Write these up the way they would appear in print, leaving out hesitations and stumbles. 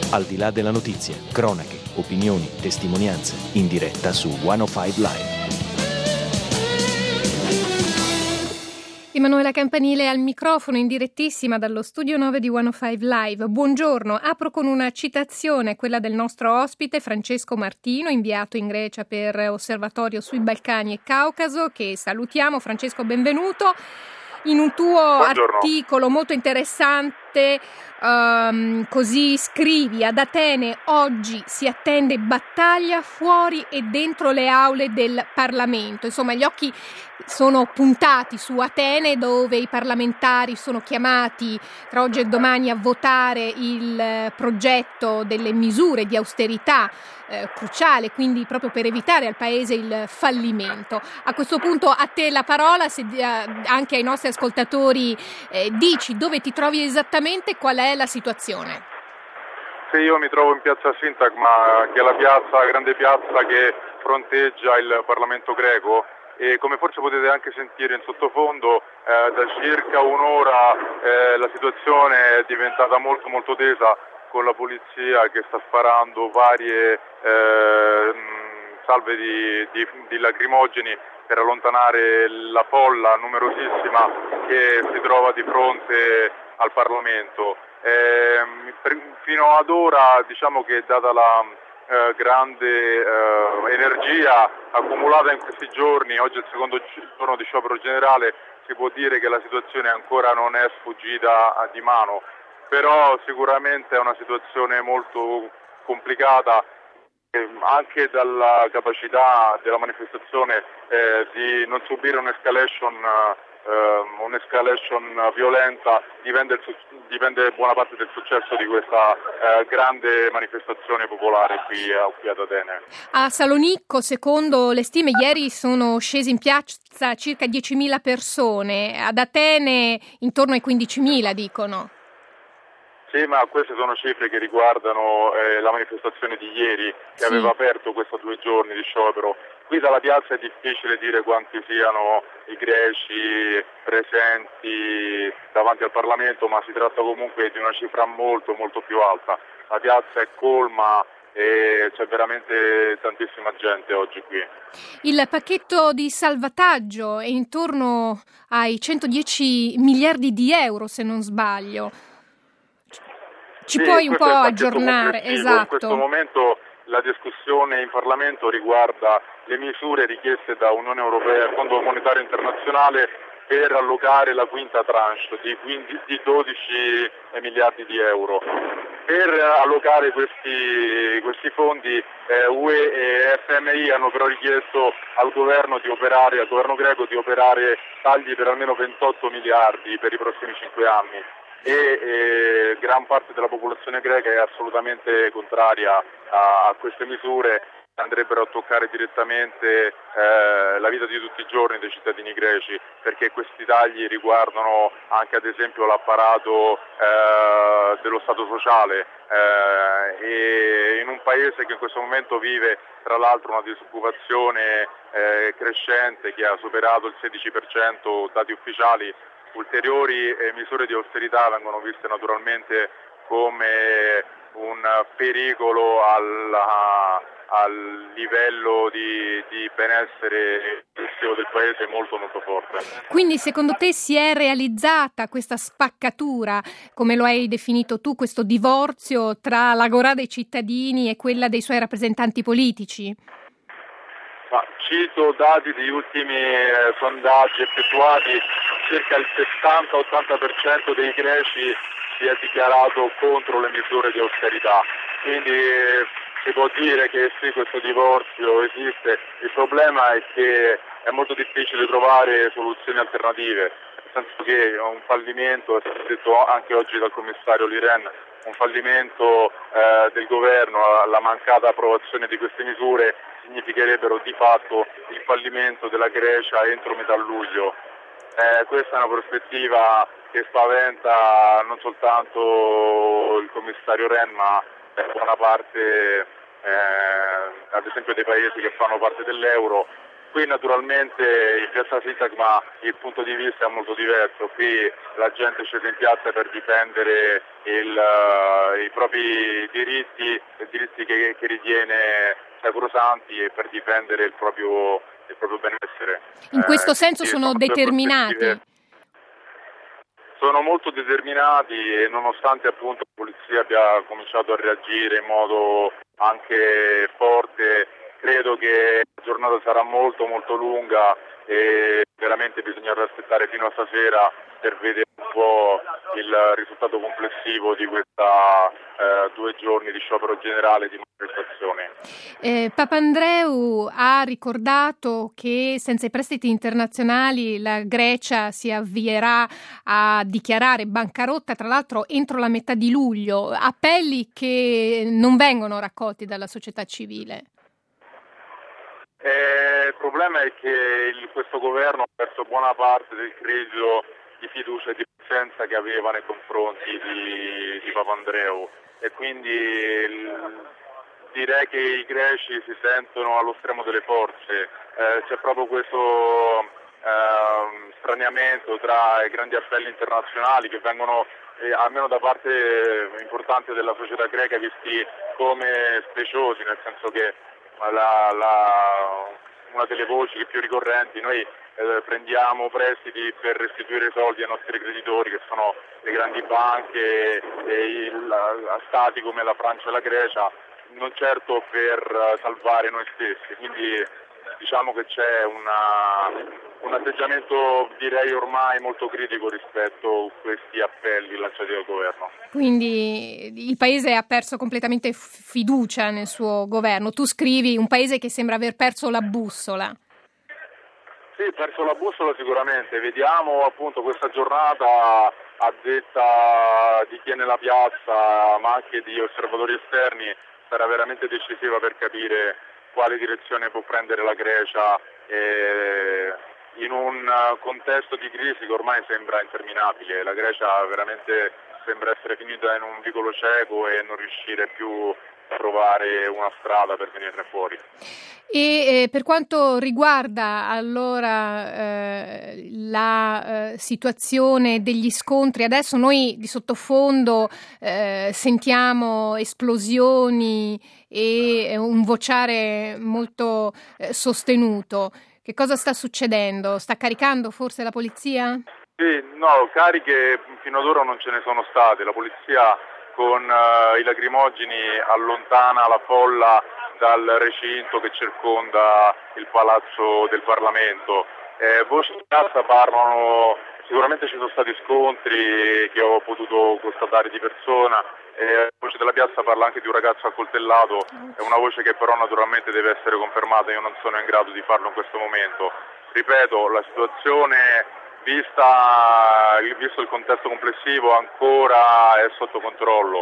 Al di là della notizia, cronache, opinioni, testimonianze, in diretta su 105 Live. Emanuela Campanile al microfono, in direttissima dallo studio 9 di 105 Live. Buongiorno, apro con una citazione, quella del nostro ospite Francesco Martino, inviato in Grecia per Osservatorio sui Balcani e Caucaso, che salutiamo. Francesco, benvenuto. In un tuo articolo molto interessante, così scrivi: ad Atene oggi si attende battaglia fuori e dentro le aule del Parlamento. Insomma, gli occhi sono puntati su Atene, dove i parlamentari sono chiamati tra oggi e domani a votare il progetto delle misure di austerità cruciale, quindi proprio per evitare al Paese il fallimento. A questo punto a te la parola, se anche ai nostri ascoltatori dici dove ti trovi esattamente, qual è la situazione. Sì, io mi trovo in piazza Sintagma, che è la grande piazza che fronteggia il Parlamento greco, e come forse potete anche sentire in sottofondo, da circa un'ora la situazione è diventata molto molto tesa, con la polizia che sta sparando varie salve di lacrimogeni per allontanare la folla numerosissima che si trova di fronte al Parlamento. Fino ad ora, diciamo che data la grande energia accumulata in questi giorni, oggi è il secondo giorno di sciopero generale, si può dire che la situazione ancora non è sfuggita di mano, però sicuramente è una situazione molto complicata, anche dalla capacità della manifestazione di non subire un'escalation violenta, dipende buona parte del successo di questa grande manifestazione popolare qui ad Atene. A Salonicco, secondo le stime, ieri sono scesi in piazza circa 10.000 persone, ad Atene intorno ai 15.000, dicono. Sì, ma queste sono cifre che riguardano la manifestazione di ieri, che aveva aperto questi 2 giorni di sciopero. Qui dalla piazza è difficile dire quanti siano i greci presenti davanti al Parlamento, ma si tratta comunque di una cifra molto molto più alta. La piazza è colma e c'è veramente tantissima gente oggi qui. Il pacchetto di salvataggio è intorno ai 110 miliardi di euro, se non sbaglio. Ci puoi un po' aggiornare? Esatto. In questo momento la discussione in Parlamento riguarda le misure richieste da Unione Europea e Fondo Monetario Internazionale per allocare la quinta tranche di 12 miliardi di euro. Per allocare questi fondi UE e FMI hanno però richiesto al governo greco di operare tagli per almeno 28 miliardi per i prossimi 5 anni. E gran parte della popolazione greca è assolutamente contraria a queste misure, andrebbero a toccare direttamente la vita di tutti i giorni dei cittadini greci, perché questi tagli riguardano anche ad esempio l'apparato dello Stato sociale, e in un paese che in questo momento vive tra l'altro una disoccupazione crescente che ha superato il 16%, dati ufficiali. Ulteriori misure di austerità vengono viste naturalmente come un pericolo al livello di benessere del paese molto molto forte. Quindi secondo te si è realizzata questa spaccatura, come lo hai definito tu, questo divorzio tra l'agorà dei cittadini e quella dei suoi rappresentanti politici? Ma cito dati degli ultimi sondaggi effettuati: circa il 70-80% dei greci si è dichiarato contro le misure di austerità, quindi si può dire che sì, questo divorzio esiste. Il problema è che è molto difficile trovare soluzioni alternative, nel senso che un fallimento, è stato detto anche oggi dal commissario Liren, un fallimento del governo, la mancata approvazione di queste misure significherebbero di fatto il fallimento della Grecia entro metà luglio. Questa è una prospettiva che spaventa non soltanto il commissario Ren, ma buona parte ad esempio dei paesi che fanno parte dell'euro. Qui naturalmente in piazza Sintagma il punto di vista è molto diverso, qui la gente è scesa in piazza per difendere i propri diritti che ritiene sacrosanti e per difendere il proprio benessere. In questo senso sono determinati. Sono molto determinati e nonostante appunto la polizia abbia cominciato a reagire in modo anche forte, credo che la giornata sarà molto molto lunga e veramente bisognerà aspettare fino a stasera per vedere un po' il risultato complessivo di questa 2 giorni di sciopero generale di manifestazione. Papandreou ha ricordato che senza i prestiti internazionali la Grecia si avvierà a dichiarare bancarotta, tra l'altro entro la metà di luglio, appelli che non vengono raccolti dalla società civile. Il problema è che questo governo ha perso buona parte del credito di fiducia e di presenza che aveva nei confronti di Papandreou e quindi direi che i greci si sentono allo stremo delle forze. C'è proprio questo straniamento tra i grandi appelli internazionali che vengono almeno da parte importante della società greca visti come speciosi, nel senso che una delle voci più ricorrenti, noi prendiamo prestiti per restituire soldi ai nostri creditori che sono le grandi banche e stati come la Francia e la Grecia, non certo per salvare noi stessi, quindi diciamo che c'è un atteggiamento direi ormai molto critico rispetto a questi appelli lanciati dal governo. Quindi il paese ha perso completamente fiducia nel suo governo. Tu scrivi un paese che sembra aver perso la bussola. Sì, perso la bussola sicuramente. Vediamo appunto questa giornata a detta di chi è nella piazza, ma anche di osservatori esterni, sarà veramente decisiva per capire quale direzione può prendere la Grecia in un contesto di crisi che ormai sembra interminabile. La Grecia veramente sembra essere finita in un vicolo cieco e non riuscire più a trovare una strada per venirne fuori. E per quanto riguarda allora la situazione degli scontri, adesso noi di sottofondo sentiamo esplosioni e un vociare molto sostenuto. Che cosa sta succedendo? Sta caricando forse la polizia? Sì, no, cariche fino ad ora non ce ne sono state. La polizia con i lacrimogeni allontana la folla dal recinto che circonda il palazzo del Parlamento. Voci di piazza parlano, sicuramente ci sono stati scontri che ho potuto constatare di persona, la voce della piazza parla anche di un ragazzo accoltellato, è una voce che però naturalmente deve essere confermata, io non sono in grado di farlo in questo momento. Ripeto, la situazione visto il contesto complessivo ancora è sotto controllo.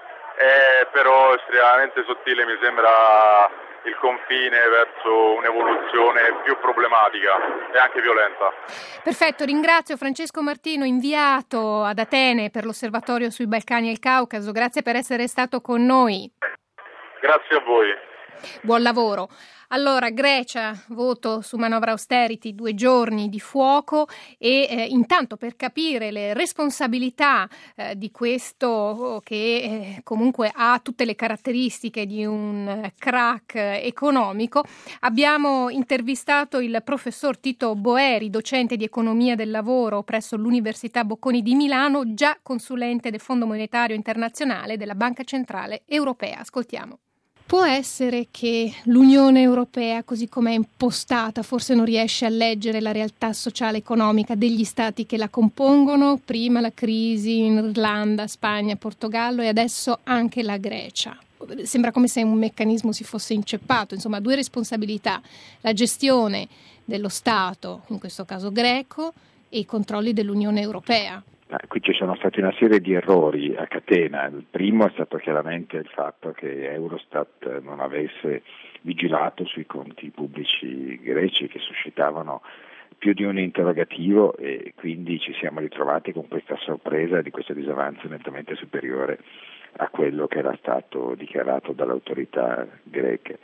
Però estremamente sottile mi sembra il confine verso un'evoluzione più problematica e anche violenta. Perfetto, ringrazio Francesco Martino, inviato ad Atene per l'Osservatorio sui Balcani e il Caucaso. Grazie per essere stato con noi. Grazie a voi. Buon lavoro. Allora, Grecia, voto su manovra austerity, 2 giorni di fuoco e intanto per capire le responsabilità di questo che comunque ha tutte le caratteristiche di un crack economico, abbiamo intervistato il professor Tito Boeri, docente di economia del lavoro presso l'Università Bocconi di Milano, già consulente del Fondo Monetario Internazionale e della Banca Centrale Europea. Ascoltiamo. Può essere che l'Unione Europea, così come è impostata, forse non riesce a leggere la realtà sociale e economica degli stati che la compongono, prima la crisi in Irlanda, Spagna, Portogallo e adesso anche la Grecia. Sembra come se un meccanismo si fosse inceppato, insomma 2 responsabilità, la gestione dello Stato, in questo caso greco, e i controlli dell'Unione Europea. Qui ci sono stati una serie di errori a catena. Il primo è stato chiaramente il fatto che Eurostat non avesse vigilato sui conti pubblici greci che suscitavano più di un interrogativo e quindi ci siamo ritrovati con questa sorpresa di questo disavanzo nettamente superiore a quello che era stato dichiarato dalle autorità greche.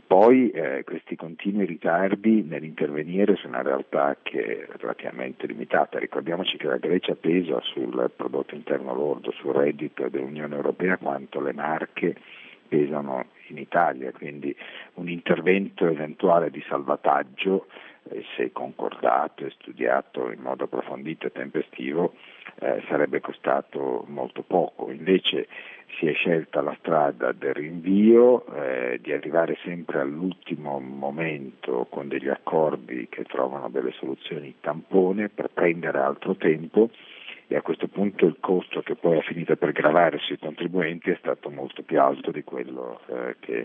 Poi questi continui ritardi nell'intervenire su una realtà che è relativamente limitata. Ricordiamoci che la Grecia pesa sul prodotto interno lordo, sul reddito dell'Unione Europea quanto le Marche pesano in Italia, quindi un intervento eventuale di salvataggio, se concordato e studiato in modo approfondito e tempestivo, sarebbe costato molto poco. Invece si è scelta la strada del rinvio, di arrivare sempre all'ultimo momento con degli accordi che trovano delle soluzioni tampone per prendere altro tempo, e a questo punto il costo che poi ha finito per gravare sui contribuenti è stato molto più alto di quello che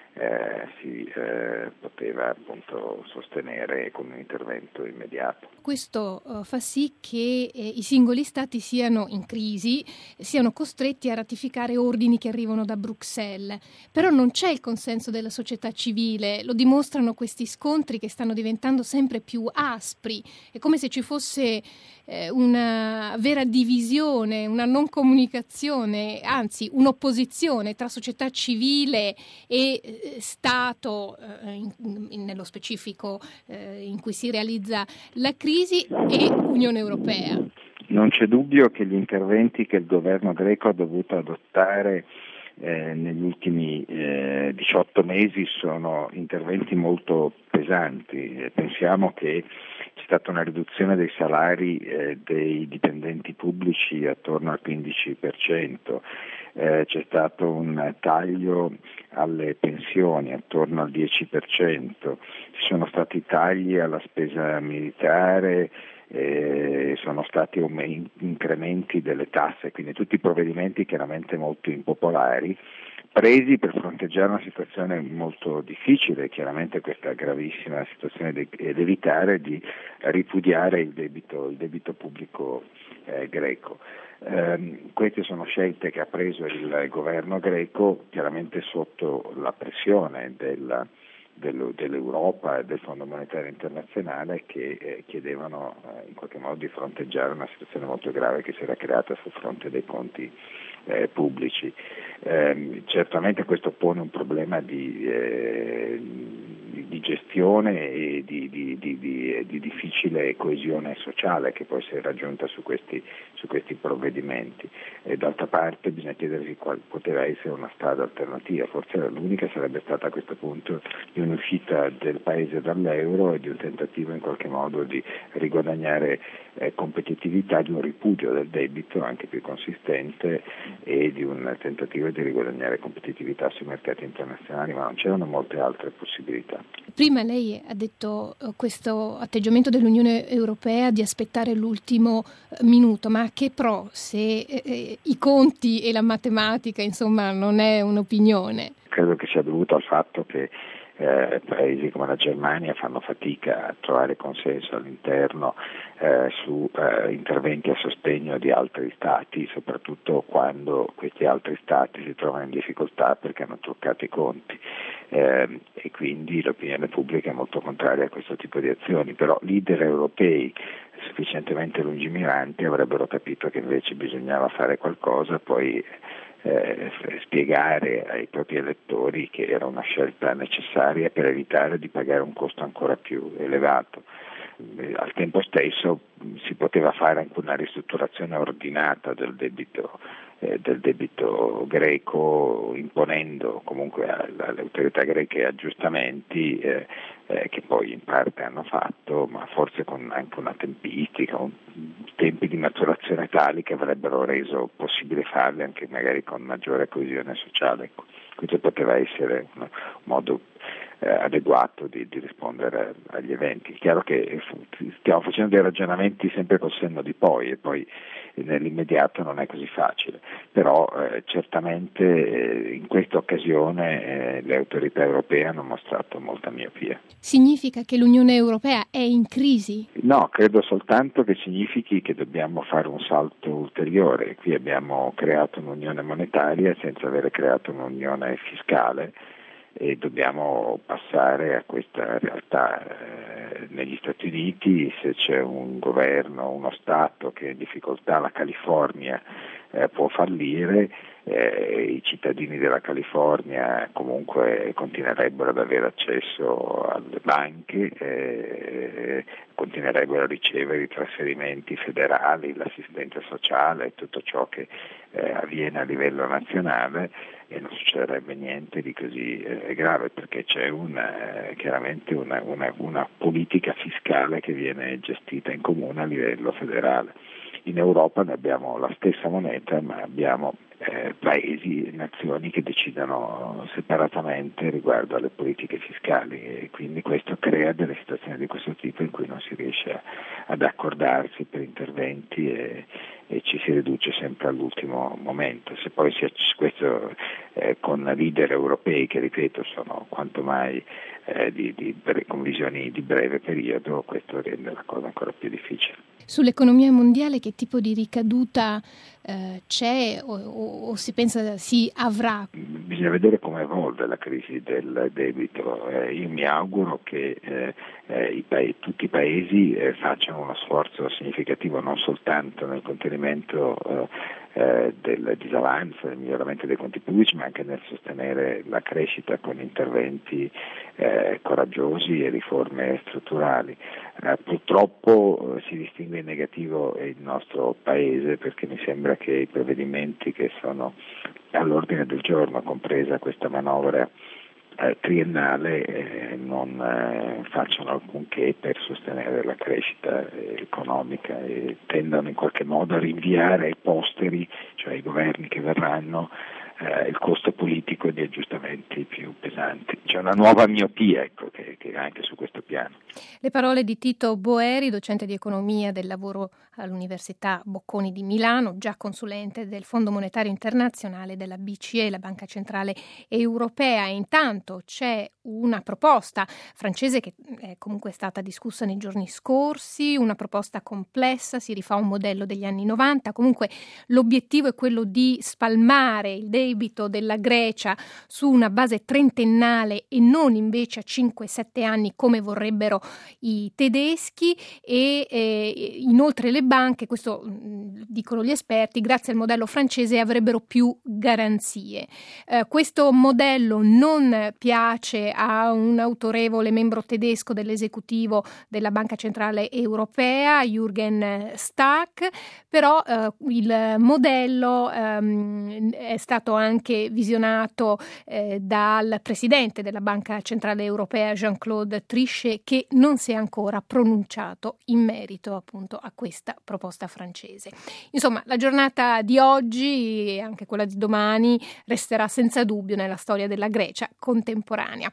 si poteva appunto sostenere con un intervento immediato. Questo fa sì che i singoli stati siano in crisi, siano costretti a ratificare ordini che arrivano da Bruxelles, però non c'è il consenso della società civile, lo dimostrano questi scontri che stanno diventando sempre più aspri, è come se ci fosse una vera divisione, una non comunicazione, anzi un'opposizione tra società civile e Stato, nello specifico in cui si realizza la crisi, e Unione Europea. Non c'è dubbio che gli interventi che il governo greco ha dovuto adottare negli ultimi 18 mesi sono interventi molto pesanti. Pensiamo che c'è stata una riduzione dei salari dei dipendenti pubblici attorno al 15%, c'è stato un taglio alle pensioni attorno al 10%, ci sono stati tagli alla spesa militare, sono stati incrementi delle tasse, quindi tutti provvedimenti chiaramente molto impopolari, presi per fronteggiare una situazione molto difficile, chiaramente questa gravissima situazione, ed evitare di ripudiare il debito pubblico greco. Queste sono scelte che ha preso il governo greco, chiaramente sotto la pressione dell'Europa e del Fondo Monetario Internazionale, che chiedevano in qualche modo di fronteggiare una situazione molto grave che si era creata sul fronte dei conti pubblici. Certamente questo pone un problema di gestione e di difficile coesione sociale che poi si è raggiunta su questi provvedimenti. E d'altra parte bisogna chiedersi quale poteva essere una strada alternativa, forse l'unica sarebbe stata a questo punto di un'uscita del paese dall'euro e di un tentativo in qualche modo di riguadagnare competitività, di un ripudio del debito anche più consistente e di un tentativo di riguadagnare competitività sui mercati internazionali, ma non c'erano molte altre possibilità. Prima lei ha detto questo atteggiamento dell'Unione Europea di aspettare l'ultimo minuto, ma che pro se i conti e la matematica, insomma, non è un'opinione? Credo che sia dovuto al fatto che paesi come la Germania fanno fatica a trovare consenso all'interno su interventi a sostegno di altri stati, soprattutto quando questi altri stati si trovano in difficoltà perché hanno truccato i conti, e quindi l'opinione pubblica è molto contraria a questo tipo di azioni, però leader europei sufficientemente lungimiranti avrebbero capito che invece bisognava fare qualcosa, poi spiegare ai propri elettori che era una scelta necessaria per evitare di pagare un costo ancora più elevato. Al tempo stesso si poteva fare anche una ristrutturazione ordinata del debito greco, imponendo comunque alle autorità greche aggiustamenti che poi in parte hanno fatto, ma forse con anche una tempistica, tempi di maturazione tali che avrebbero reso possibile farli anche magari con maggiore coesione sociale. Questo poteva essere un modo adeguato di rispondere agli eventi. È chiaro che stiamo facendo dei ragionamenti sempre col senno di poi, e poi nell'immediato non è così facile, però certamente in questa occasione le autorità europee hanno mostrato molta miopia. Significa che l'Unione Europea è in crisi? No, credo soltanto che significhi che dobbiamo fare un salto ulteriore. Qui abbiamo creato un'unione monetaria senza avere creato un'unione fiscale, e dobbiamo passare a questa realtà. Negli Stati Uniti, se c'è un governo, uno Stato che è in difficoltà, la California può fallire, i cittadini della California comunque continuerebbero ad avere accesso alle banche, continuerebbero a ricevere i trasferimenti federali, l'assistenza sociale, tutto ciò che avviene a livello nazionale, e non succederebbe niente di così grave, perché c'è chiaramente una politica fiscale che viene gestita in comune a livello federale. In Europa noi abbiamo la stessa moneta, ma abbiamo paesi, nazioni che decidono separatamente riguardo alle politiche fiscali, e quindi questo crea delle situazioni di questo tipo in cui non si riesce ad accordarsi per interventi e ci si riduce sempre all'ultimo momento. Se poi questo con leader europei che, ripeto, sono quanto mai con visioni di breve periodo, questo rende la cosa ancora più difficile. Sull'economia mondiale che tipo di ricaduta c'è o si pensa si avrà? Bisogna vedere come evolve la crisi del debito. Io mi auguro che tutti i paesi facciano uno sforzo significativo non soltanto nel contenimento del disavanzo, del miglioramento dei conti pubblici, ma anche nel sostenere la crescita con interventi coraggiosi e riforme strutturali. Purtroppo si distingue in negativo il nostro Paese, perché mi sembra che i provvedimenti che sono all'ordine del giorno, compresa questa manovra triennale, non facciano alcunché per sostenere la crescita economica e tendano in qualche modo a rinviare ai posteri, cioè ai governi che verranno, il costo politico di aggiustamenti più pesanti. C'è una nuova miopia, che anche su questo piano. Le parole di Tito Boeri, docente di economia del lavoro all'Università Bocconi di Milano, già consulente del Fondo Monetario Internazionale, della BCE, la Banca Centrale Europea. E intanto c'è una proposta francese che è comunque stata discussa nei giorni scorsi, una proposta complessa, si rifà a un modello degli anni 90. Comunque l'obiettivo è quello di spalmare il debito della Grecia su una base trentennale e non invece a 5-7 anni come vorrebbero i tedeschi, e inoltre le banche, questo dicono gli esperti, grazie al modello francese avrebbero più garanzie. Questo modello non piace a un autorevole membro tedesco dell'esecutivo della Banca Centrale Europea, Jürgen Stark, però il modello è stato anche visionato dal presidente della Banca Centrale Europea, Jean-Claude Trichet, che non si è ancora pronunciato in merito appunto a questa proposta francese. Insomma, la giornata di oggi e anche quella di domani resterà senza dubbio nella storia della Grecia contemporanea.